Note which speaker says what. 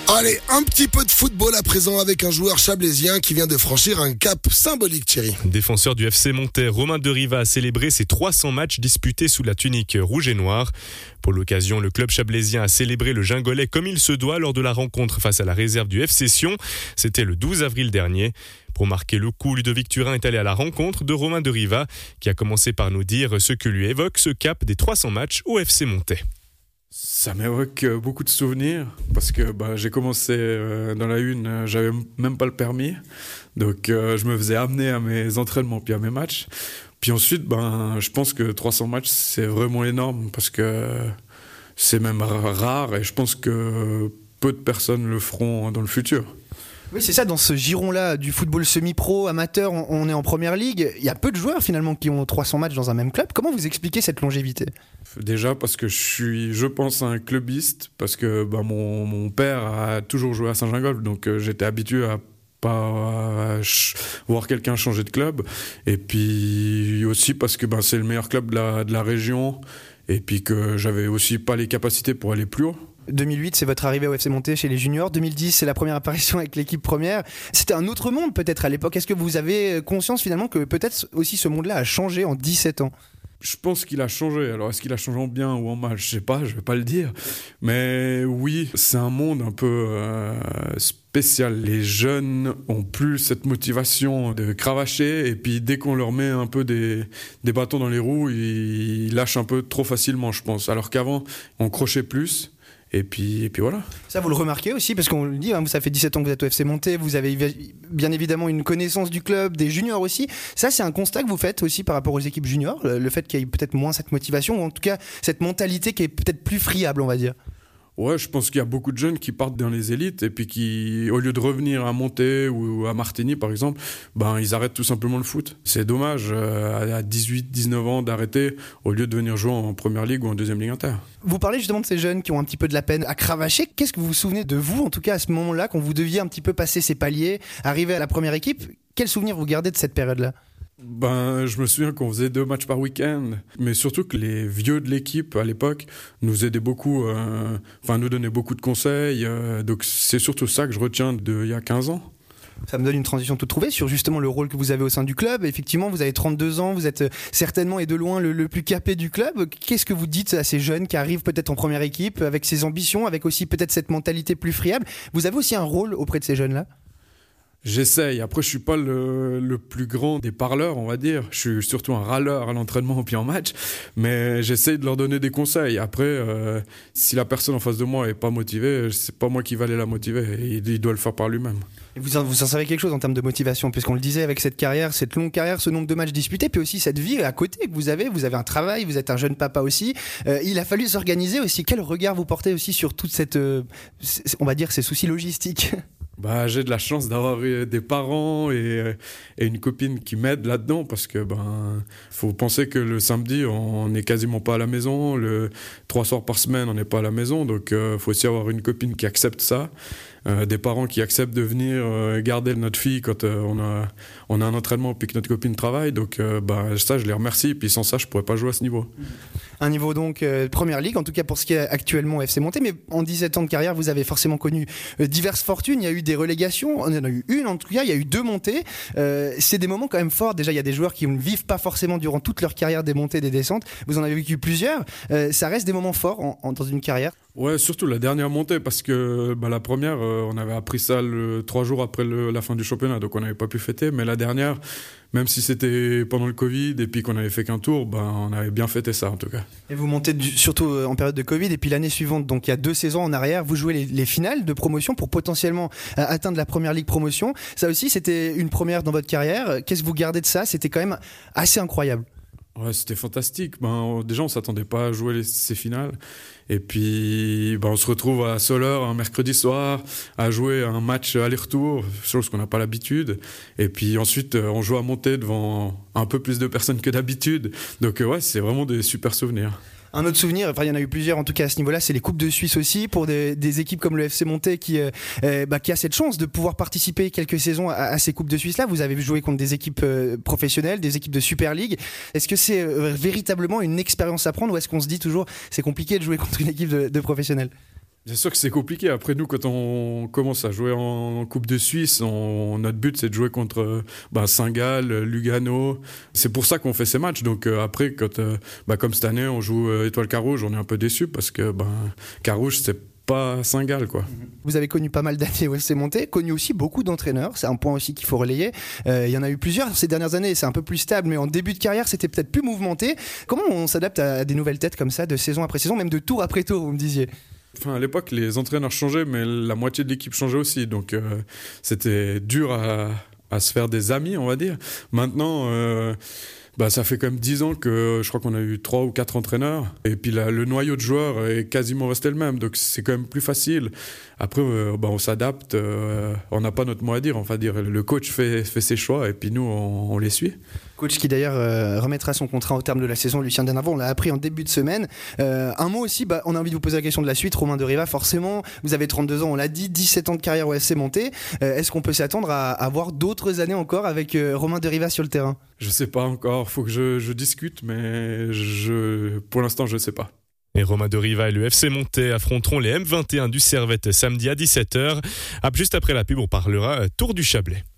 Speaker 1: Allez, un petit peu de football à présent avec un joueur chablaisien qui vient de franchir un cap symbolique, Thierry.
Speaker 2: Défenseur du FC Montais, Romain Deriva a célébré ses 300 matchs disputés sous la tunique rouge et noire. Pour l'occasion, le club chablaisien a célébré le Gingolais comme il se doit lors de la rencontre face à la réserve du FC Sion. C'était le 12 avril dernier. Pour marquer le coup, Ludovic Turin est allé à la rencontre de Romain Deriva, qui a commencé par nous dire ce que lui évoque ce cap des 300 matchs au FC Montais.
Speaker 3: Ça m'évoque beaucoup de souvenirs parce que j'ai commencé dans la une, j'avais même pas le permis, donc je me faisais amener à mes entraînements puis à mes matchs. Puis ensuite, je pense que 300 matchs c'est vraiment énorme parce que c'est même rare et je pense que peu de personnes le feront dans le futur.
Speaker 4: Oui, c'est ça, dans ce giron-là du football semi-pro, amateur, on est en première ligue. Il y a peu de joueurs finalement qui ont 300 matchs dans un même club. Comment vous expliquez cette longévité ?
Speaker 3: Déjà parce que je pense, un clubiste, parce que mon père a toujours joué à Saint-Gingolph, donc j'étais habitué à pas voir quelqu'un changer de club. Et puis aussi parce que c'est le meilleur club de la région, et puis que j'avais aussi pas les capacités pour aller plus haut.
Speaker 4: 2008, c'est votre arrivée au FC Montais chez les juniors. 2010, c'est la première apparition avec l'équipe première. C'était un autre monde peut-être à l'époque. Est-ce que vous avez conscience finalement que peut-être aussi ce monde-là a changé en 17 ans ?
Speaker 3: Je pense qu'il a changé. Alors, est-ce qu'il a changé en bien ou en mal ? Je sais pas, je vais pas le dire. Mais oui, c'est un monde un peu spécial. Les jeunes ont plus cette motivation de cravacher, et puis dès qu'on leur met un peu des bâtons dans les roues, ils lâchent un peu trop facilement, je pense. Alors qu'avant, on crochait plus. Et puis voilà. Ça,
Speaker 4: vous le remarquez aussi, parce qu'on le dit, ça fait 17 ans que vous êtes au FC Montais, vous avez bien évidemment une connaissance du club, des juniors aussi. Ça, c'est un constat que vous faites aussi par rapport aux équipes juniors, le fait qu'il y ait peut-être moins cette motivation, ou en tout cas cette mentalité qui est peut-être plus friable, on va dire.
Speaker 3: Ouais, je pense qu'il y a beaucoup de jeunes qui partent dans les élites et puis qui, au lieu de revenir à Montais ou à Martigny par exemple, ils arrêtent tout simplement le foot. C'est dommage à 18-19 ans d'arrêter au lieu de venir jouer en première ligue ou en deuxième ligue inter.
Speaker 4: Vous parlez justement de ces jeunes qui ont un petit peu de la peine à cravacher. Qu'est-ce que vous vous souvenez de vous, en tout cas à ce moment-là, quand vous deviez un petit peu passer ces paliers, arriver à la première équipe ? Quel souvenir vous gardez de cette période-là ?
Speaker 3: Je me souviens qu'on faisait 2 matchs par week-end, mais surtout que les vieux de l'équipe à l'époque nous aidaient beaucoup, nous donnaient beaucoup de conseils, donc c'est surtout ça que je retiens d'il y a 15 ans.
Speaker 4: Ça me donne une transition toute trouvée sur justement le rôle que vous avez au sein du club. Effectivement, vous avez 32 ans, vous êtes certainement et de loin le plus capé du club. Qu'est-ce que vous dites à ces jeunes qui arrivent peut-être en première équipe, avec ces ambitions, avec aussi peut-être cette mentalité plus friable ? Vous avez aussi un rôle auprès de ces jeunes-là ?
Speaker 3: J'essaye. Après, je suis pas le plus grand des parleurs, on va dire. Je suis surtout un râleur à l'entraînement puis en match. Mais j'essaye de leur donner des conseils. Après, si la personne en face de moi est pas motivée, c'est pas moi qui vais aller la motiver. Il doit le faire par lui-même.
Speaker 4: Et vous en savez quelque chose en termes de motivation, puisqu'on le disait avec cette carrière, cette longue carrière, ce nombre de matchs disputés, puis aussi cette vie à côté que vous avez un travail, vous êtes un jeune papa aussi. Il a fallu s'organiser aussi. Quel regard vous portez aussi sur toute cette, on va dire, ces soucis logistiques ?
Speaker 3: J'ai de la chance d'avoir des parents et une copine qui m'aide là-dedans, parce que faut penser que le samedi on n'est quasiment pas à la maison, 3 soirs par semaine on n'est pas à la maison, donc faut aussi avoir une copine qui accepte ça, des parents qui acceptent de venir garder notre fille quand on a un entraînement puis que notre copine travaille, donc ça je les remercie, puis sans ça je pourrais pas jouer à ce niveau.
Speaker 4: Un niveau donc première ligue, en tout cas pour ce qui est actuellement FC Montais, mais en 17 ans de carrière vous avez forcément connu diverses fortunes. Il y a eu des relégations, on en a eu une en tout cas, il y a eu 2 montées. C'est des moments quand même forts. Déjà il y a des joueurs qui ne vivent pas forcément durant toute leur carrière des montées, des descentes. Vous en avez vécu plusieurs. Ça reste des moments forts dans une carrière.
Speaker 3: Ouais, surtout la dernière montée, parce que la première, on avait appris ça 3 jours après la fin du championnat, donc on n'avait pas pu fêter. Mais la dernière, même si c'était pendant le Covid et puis qu'on n'avait fait qu'un tour, on avait bien fêté ça en tout cas.
Speaker 4: Et vous montez surtout en période de Covid, et puis l'année suivante, donc il y a 2 saisons en arrière, vous jouez les finales de promotion pour potentiellement atteindre la première ligue promotion. Ça aussi, c'était une première dans votre carrière. Qu'est-ce que vous gardez de ça ? C'était quand même assez incroyable.
Speaker 3: Ouais, c'était fantastique. Déjà, on s'attendait pas à jouer ces finales. Et puis, on se retrouve à Soleure un mercredi soir à jouer un match aller-retour, chose qu'on n'a pas l'habitude. Et puis ensuite, on joue à Montais devant un peu plus de personnes que d'habitude. Donc ouais, c'est vraiment des super souvenirs.
Speaker 4: Un autre souvenir, il y en a eu plusieurs en tout cas à ce niveau-là, c'est les Coupes de Suisse aussi, pour des équipes comme le FC Montais qui a cette chance de pouvoir participer quelques saisons à ces Coupes de Suisse-là. Vous avez joué contre des équipes professionnelles, des équipes de Super League. Est-ce que c'est véritablement une expérience à prendre, ou est-ce qu'on se dit toujours c'est compliqué de jouer contre une équipe de professionnels ?
Speaker 3: Bien sûr que c'est compliqué. Après, nous, quand on commence à jouer en Coupe de Suisse, notre but, c'est de jouer contre Saint-Gall, Lugano. C'est pour ça qu'on fait ces matchs. Donc après, comme cette année, on joue Étoile Carouge, on est un peu déçus parce que Carouge, c'est pas Saint-Gall, quoi.
Speaker 4: Vous avez connu pas mal d'années au FC Monté, connu aussi beaucoup d'entraîneurs, c'est un point aussi qu'il faut relayer. Il y en a eu plusieurs ces dernières années, c'est un peu plus stable, mais en début de carrière, c'était peut-être plus mouvementé. Comment on s'adapte à des nouvelles têtes comme ça, de saison après saison, même de tour après tour, vous me disiez?
Speaker 3: Enfin, à l'époque, les entraîneurs changeaient, mais la moitié de l'équipe changeait aussi. Donc, c'était dur à se faire des amis, on va dire. Maintenant, ça fait quand même 10 ans que je crois qu'on a eu 3 ou 4 entraîneurs. Et puis le noyau de joueurs est quasiment resté le même. Donc, c'est quand même plus facile. Après, on s'adapte. On n'a pas notre mot à dire. On va dire, le coach fait ses choix et puis nous, on les suit.
Speaker 4: Coach qui d'ailleurs remettra son contrat au terme de la saison, Lucien Denavant, on l'a appris en début de semaine. Un mot aussi, on a envie de vous poser la question de la suite. Romain de Riva, forcément, vous avez 32 ans, on l'a dit, 17 ans de carrière au FC Monté. Est-ce qu'on peut s'attendre à avoir d'autres années encore avec Romain de Riva sur le terrain?
Speaker 3: Je sais pas encore, faut que je discute, mais pour l'instant, je sais pas.
Speaker 2: Et Romain de Riva et le FC Monté affronteront les M21 du Servette samedi à 17h. Juste après la pub, on parlera Tour du Chablais.